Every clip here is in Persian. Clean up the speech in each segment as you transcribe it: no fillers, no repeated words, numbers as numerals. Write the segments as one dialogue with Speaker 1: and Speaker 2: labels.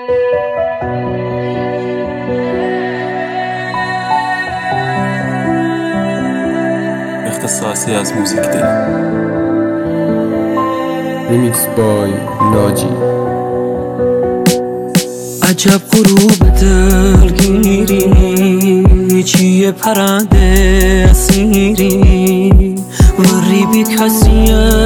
Speaker 1: اختصاصی از موزیک دی
Speaker 2: ریمیکس بای ناجی.
Speaker 3: عجب غروب دلگیری، چیه پرنده اسیری، وری بی کسی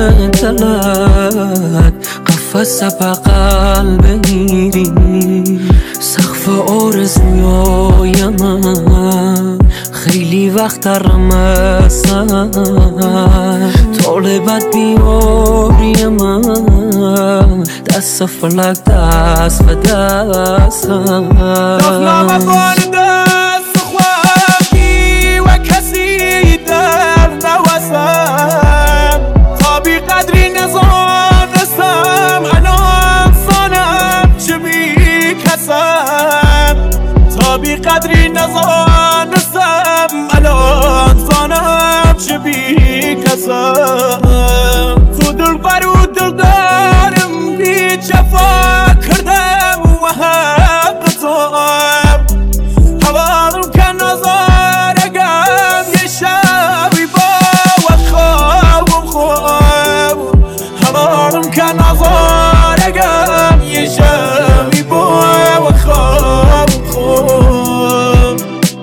Speaker 3: دلت قفص بغل بگیری. سقف آرزوی من خیلی وقت رمزن، طالبت بیاری من دست فلک دست به دستم.
Speaker 4: دخلم افان دست خواهی و کسی در نوزم، تا بی قدری نزانستم الان سانم چه بی کسم. تا بی قدری نزانستم الان سانم چه بی کسم. تو دل برو دل دارم بی جفا کردم و حق تو حوالم که نظارگم یه شبی با و خوابم خواب. حوالم که نظارگم یه شبی با و خوابم خواب.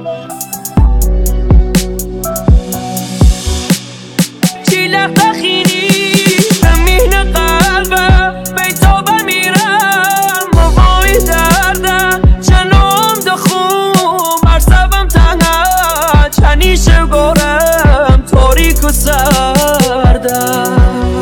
Speaker 4: چی لقخینی زمین قلبم بیتابه میرم موای دردم. چنم دخوم مرسبم تنها چنیشه گورم تاریک و سردم.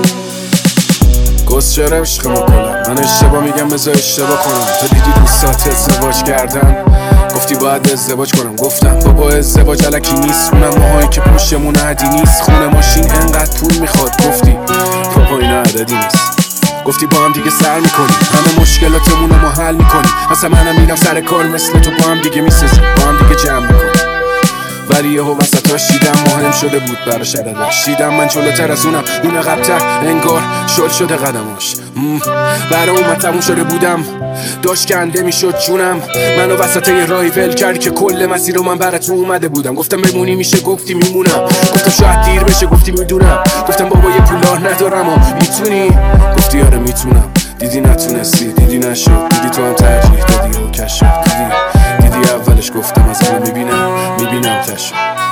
Speaker 5: گست چرا عشق ما کنم؟ من اشتباه میگم بذار اشتباه کنم. تو دیدی دوستات ازدواج کردن، گفتی باید ازدواج کنم. گفتم بابا ازدواج علکی نیست، اونم ماهایی که پشتمون عدی نیست. خونه ماشین انقدر پول میخواد، گفتی بابا اینا عددی نیست. گفتی با هم دیگه سر میکنیم، همه مشکلاتمون رو ما حل میکنیم. مثلا منم میرم سر کار مثل تو، با هم دیگه میسازیم، با هم دیگه جمع میکنیم. ولی یهو وسطاش دیدم مهم شده بود براش عددش. دیدم من جلوتر از اونم، اون عقب‌تر، انگار شل شده قدماش. برای اومد تموم شده بودم، داشت کنده میشد جونم. منو وسط یه راهی ول کردی که کل مسیر رو من برات اومده بودم. گفتم بمونی میشه، گفتی میمونم. گفتم شاید دیر بشه، گفتی میدونم. گفتم بابا یه پولار ندارم و میتونی، گفتی آره میتونم. دیدی نتونستی، دیدی نشد، دیدی تو هم ترجیح دادی و کش شد. دیدی اولش گفتم از همه میبینم تشو.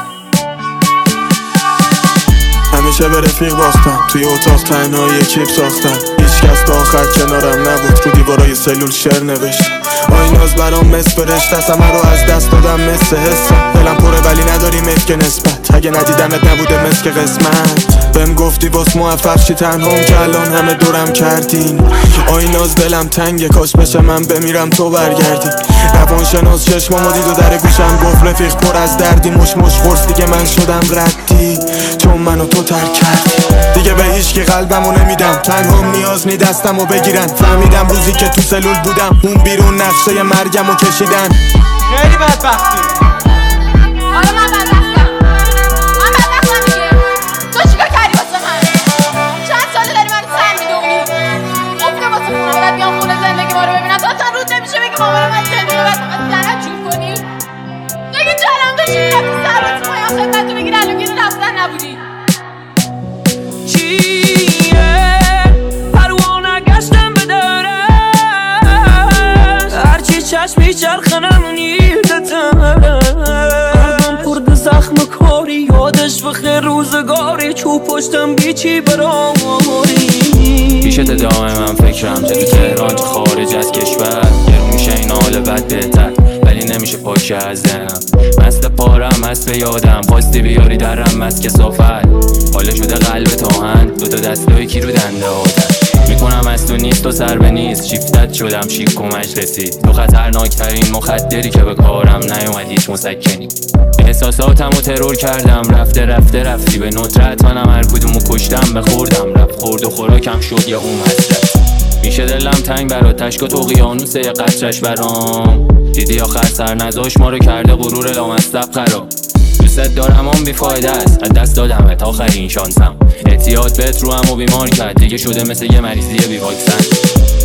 Speaker 6: همیشه به رفیق باختم، توی اتاق تنهایی کیف ساختم. هیچ کس تا آخر کنارم نبود، رو دیوارای سلول شعر نوشت. آیناز برام مس برشت، از همه رو از دست دادم مثل حسم. دلم پره ولی نداری مس که نسبت، اگه ندیدمت نبوده مس که قسمت. بهم گفتی واس موفق شی تنهام که الان همه دورم کردین. آیناز دلم تنگه، کاش بشه من بمیرم تو برگردی. روانشناس چشمامو دید و در گوشم گفت رفیق پر از دردی. مش خورس دیگه من شدم ردی، چون منو تو ترک کردی. دیگه به هیچ که قلبمو نمیدم، تنهام نیاز نی دستمو بگیرن. فهمیدم روزی که تو سلول بودم اون بیرون نقشه مرگمو کشیدن.
Speaker 4: خیلی بدبختی.
Speaker 7: آره من بدبختم دیگه. تو چیکار کردی واسه من؟ چند ساله داری منو سر میدونی؟ گفتم واسه مامانت بیام خونه زندگی ما رو ببینم، تا اصلا رود نمیشه بگی مامان من زندگی رو باید درد جور کنی. تو اگه جرم داشتی میرفتی سر رو تو پایان خدمت رو بگیر، الان گیره رفتن نبودی.
Speaker 3: چیه پروانه گشتم به درش، هرچی چشمی چرخنم نیدتم. قلبم پرد زخم کاری، یادش بخیر روزگاری. چوب پشتم بیچی براماری.
Speaker 1: پیشت دائم من فکرم، چه تو تهران چه خارج از کشور. گرون میشه این حال بد بهتر، ولی نمیشه پاکه از ذهنم. مست پارم مست به یادم، خواستی بیاری درم مست کسافت. حالا شده قلب تاهن، دوتا دستای کی رو دنده آدم. میکنم از تو نیست و سر به نیست، شیفتت شدم شیک و مجلسی. تو خطرناکترین مخدری که به کارم نیومد هیچ مسکنی. احساساتم و ترور کردم، رفتی به ندرت. منم هر کدومو کشتم بخوردم، رفت خورد و خوراکم شد یا اون حسرت. میشه دلم تنگ برات، تشک و اقیانوس یه قطرش برام. دیدی آخر سر نذاش ما رو کرده غرور لامصب خراب. دوست دارم اون بیفایده است، از دست دادمت آخرین شانسم. اعتیاد بهت رو هم و بیمار کرد، دیگه شده مثل یه مریضی بی واکسن.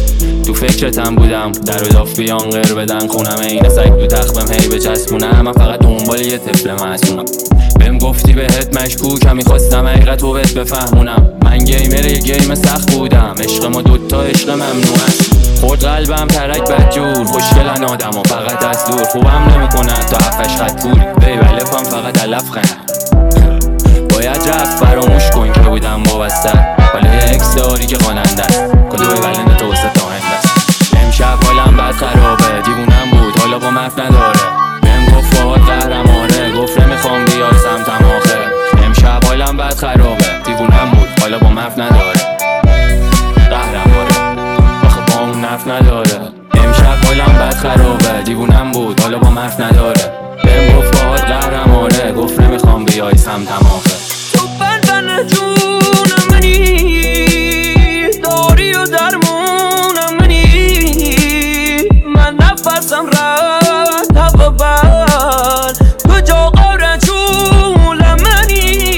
Speaker 1: تو فکرتم بودم در و داف بیان غیر بدن خونم این سگ تو تخمم هی بچسبونم من فقط دنبال یه طفل معصومم بهم گفتی بهت مشکوکم میخواستم حقیقت رو بهت بفهمونم من گیمر یه گیم سخت بودم عشق ما دوتا عشق ممنوعه خورد قلبم ترک بدجور خوشگلن آدم و فقط از دور خوبم نمیکنه تا هفتش خط پول بیبلفم فقط علف خند باید رفت فراموش کن که بودم وابسته ولی یه اکس داری که خواننده است کدوم ولنده توسط آهنده است امشب حالم بد خرابه دیوونم بود حالا با مف نداره بهم گفت فاهات قهرمانه گفت نمیخوام بیای سمتم آخه امشب حالم بد خرابه دیوونم بود حالا با مف نداره قهرمانه آخه با اون نف نداره امشب حالم بد خرابه دیوونم بود حالا با مف نداره بهم گفت فاهات قهرمانه گفت نمیخوام بیای سمتم آخه
Speaker 3: تو بندن جونم منی داری و درمونم منی من نفسم رد هوا بر تو جا قاره جولم منی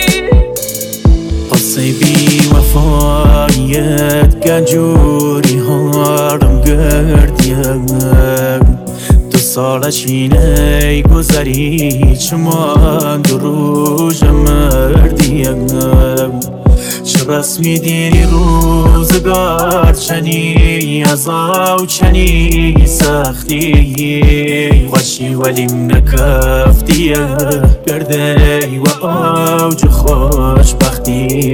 Speaker 8: قصه بی وفایت گنجوری هارم گردیم دو سالش اینه گذری چمان دو روز مردیم چه رسمی دیری روزگار چنی عذاب چنی سختی خوشی ولیم نکفتیه گرده و اوج خوشبختی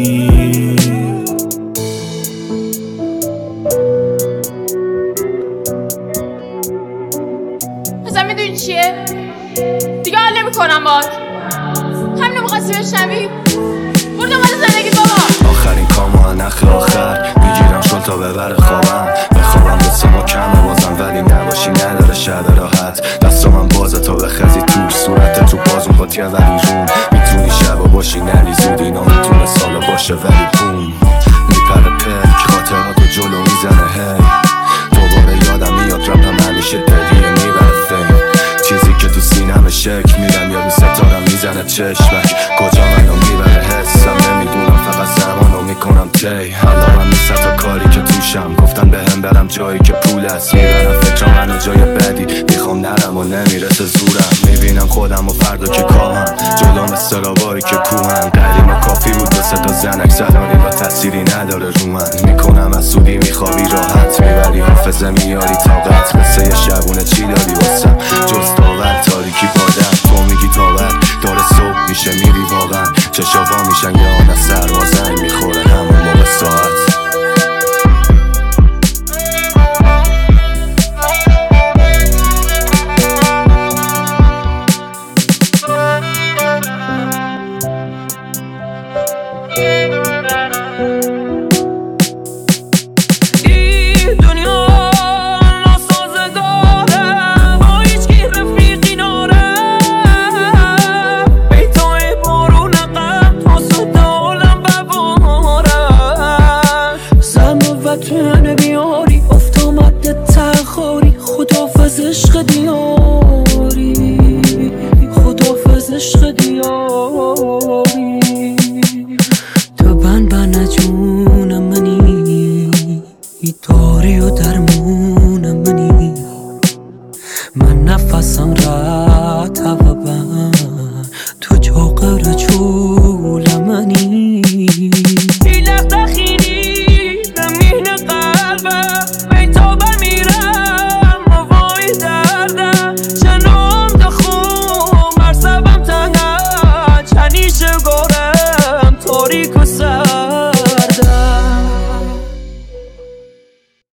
Speaker 7: مثلا میدونی چیه؟ دیگه حال نمی کنم باید همینو میخواستی بشنوی؟ برو دنبال زندگی بابا
Speaker 9: آخرین کامو نخ آخر میگیرم شل تا ببر خوابم بخوابم دوستم کمه بازم ولی نباشی نداره شب راحت دست من بازه تا بخزی تو صورت تو بازم خاطیه ولی روم میتونی شبا باشی نلی زود اینا میتونه سالا باشه ولی بوم میپره پک خاطراتو جلو میزنه هی دوباره یادم میاد رپم همیشه دلیه میبره فیم چیزی که تو سینم شک میرم یا رو ستارم میزنه چشمک کجا منو میبره حسم نمیدونم فقط زمانو میکنم تی حالا من نیست تا کاری که توشم گفتن بهم برم جایی که پول است میبرم فکرم منو جای بدی میخوام نرم و نمیرسه زورم میبینم خودم و فردا که کامم جلوم استرابایی که کوهن قدیم و کافی بود دو تا زنک زدانی و تأثیری نداره رو من میکنم از سودی میخوابی راحت میبری حافظه میاری طاقت قصه یه شبونه چی داری واسم جز داور تاریکی بادم تو میگی تاور داره صبح میشه میری واقعا چشاوا میشن یا آن از سروازن میخوره همون موقع ساعت
Speaker 3: تونه بیاری افتامد تخاری خدافز عشق دیاری خدافز عشق دیاری تو بن جون منی داری و درمون منی من نفسم رد هوا بر تو جا قره چول منی تاریک و سر